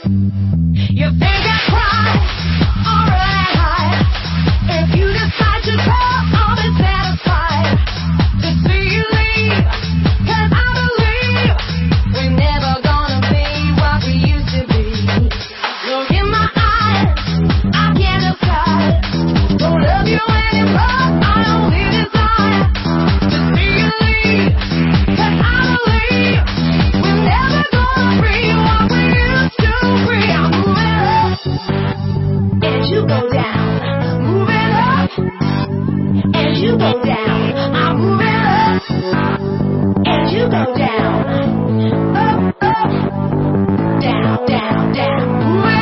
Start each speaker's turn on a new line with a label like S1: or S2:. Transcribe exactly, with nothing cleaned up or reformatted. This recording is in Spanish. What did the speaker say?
S1: You think I cry or run high? If you decide to go, I'll be satisfied to see you leave. 'Cause I believe we're never gonna be what we used to be. Look in my eyes, I can't decide. Don't love you anymore, I only desire to see you leave. 'Cause I believe we're never gonna be what we used to be. I'm moving up as you go down, moving up as you go down. I'm moving up as you go down, up, up, down, down, down. Moving